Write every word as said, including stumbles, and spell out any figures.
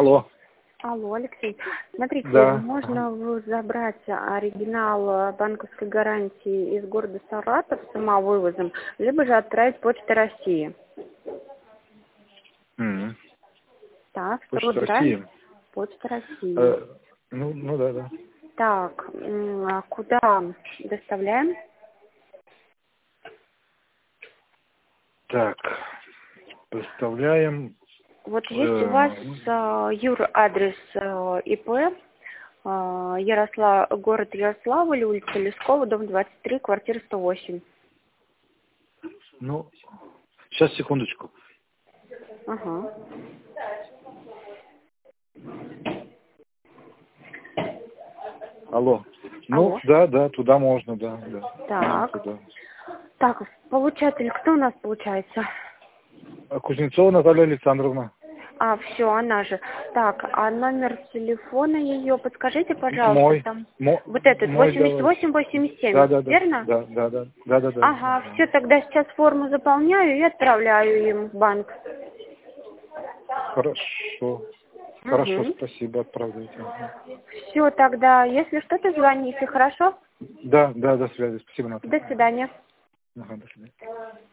Алло. Алло, Алексей. Смотрите, Да. можно ага. забрать оригинал банковской гарантии из города Саратов самовывозом, либо же отправить Почтой России. Mm-hmm. Так, Почта второй России. Почта России. Э, ну, ну да, да. Так, а куда доставляем? Так, доставляем. Вот есть у вас э, юр адрес э, ИП, э, Ярослав, город Ярославль, улица Лескова, дом двадцать три, квартира сто восемь. Ну, сейчас, секундочку. Ага. Алло. Ну, Алло. да, да, туда можно, да, да. Так. Туда. Так, получатель, кто у нас получается? Кузнецова Наталья Александровна. А, все, она же. Так, а номер телефона ее подскажите, пожалуйста, Мой. там. Мо, Вот этот, мой, восемьдесят давай. восемь восемьдесят семь, Да, да, да. верно? Да, да, да, да, да, да. Ага, да. все, тогда сейчас форму заполняю и отправляю им в банк. Хорошо. Хорошо, Угу. спасибо, отправляйте. Все, тогда, если что-то, звоните, хорошо? Да, да, до связи. Спасибо, Наталья. До свидания. Ага, до свидания.